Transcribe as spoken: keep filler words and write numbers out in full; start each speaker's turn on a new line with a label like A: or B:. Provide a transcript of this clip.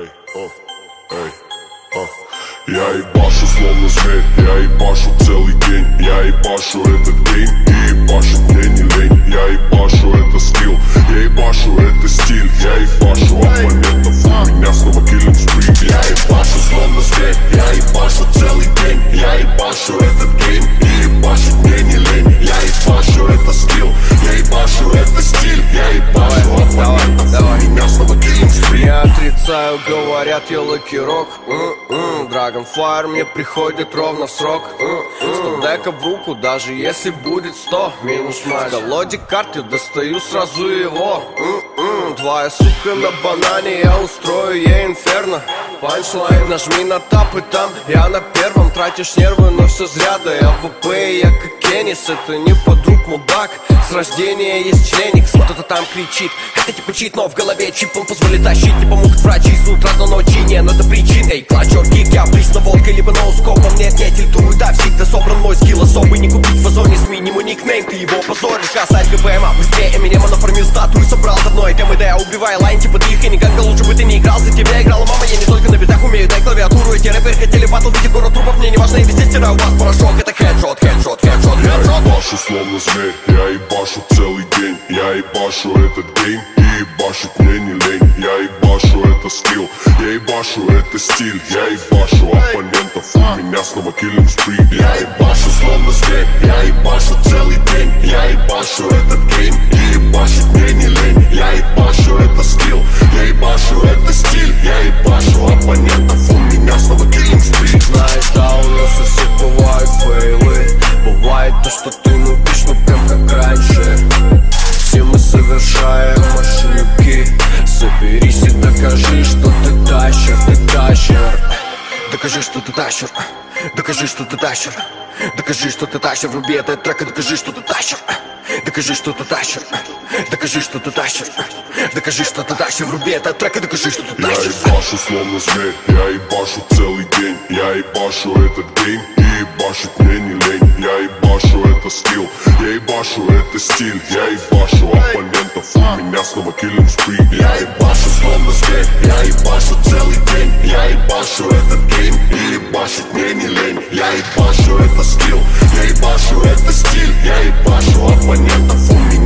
A: Эй, о, эй, о. Я ебашу словно зверь, я ебашу целый день. Я ебашу этот гейм и ебашить мне не лень. Я ебашу это скилл, я ебашу это стиль. Я ебашу оппонентов, у меня снова киллинг стрим. Я ебашу словно зверь, я ебашу целый день. Я ебашу этот гейм и ебашить мне не лень. Я ебашу это скилл, я ебашу это стиль. Я ебашу оппонентов, у меня снова киллинг стрим.
B: Я отрицаю, говорят, я лакирок. Dragonfire мне приходит ровно в срок. Сто дека в руку, даже если будет сто минус мать. В колоде карт я достаю сразу его. Твоя сука на банане, я устрою ей инферно. Панчлайн, нажми на тап и там я на первом. Тратишь нервы, но все зря, да я ВП, я как Кеннис. Это не подруг мудак, с рождения есть членик. Кто-то там кричит, это типа чит, но в голове чип. Он позволит тащить, не помогут врачи с утра до ночи. Не надо причин, эй, клатчер, кик, я присно водкой, либо ноускопом. Нет, я тильтую, да, всегда собран мой скилл особый. Не купить в фазоне с минимум никнейм, ты его позоришь. Касать ГБМа быстрее, Эминема нафармил статую. Собрал давно и темы, да я убиваю лайн типа тихо. Никогда лучше бы ты не играл, за тебя играла мама. Я не только на битах умею, дай клавиатуру. Эти рэперы хотели батл, видеть город трупов. Мне не важно, я везде стираю вас порошок. Это хедшот, хедшот, хедшот,
A: Я
B: хедшот.
A: ебашу словно зверь, я ебашу целый день. Я ебашу этот гейм и ебашить мне не лень. Я ебашу это скилл, я ебашу это стиль. Я ебашу оппонентов, у меня снова киллинг стрим. Я ебашу словно зверь, я ебашу целый день. Я ебашу этот гейм и ебашить мне не лень. Я ебашу это скилл, я ебашу это стиль. Я ебашу оппонентов, у меня снова киллинг стрим.
B: Знаешь, да, у нас у всех бывают фейлы. Бывает то, что ты нубишь, ну прям как раньше. Все мы совершаем ошибки. Соберись и докажи, что ты тащер, ты тащер. Докажи, что ты тащер. Докажи, что ты тащер. Докажи, что ты тащер. Вруби этот трек и докажи, что ты тащер. Докажи, что ты тащер. Докажи, что ты тащер. Докажи, что ты тащер. Вруби этот трек и докажи, что ты
A: Я
B: тащер.
A: ебашу словно зверь, я ебашу целый день. Я ебашу этот гейм и ебашить мне не лень. Я ебашу это скилл, я ебашу это стиль. Я ебашу оппонентов, у меня снова киллинг стрим. Я ебашу словно зверь, я ебашу целый день. Я ебашу этот гейм и ебашить мне не лень. Я ебашу это скилл, я ебашу это стиль. Я ебашу оппонентов, у меня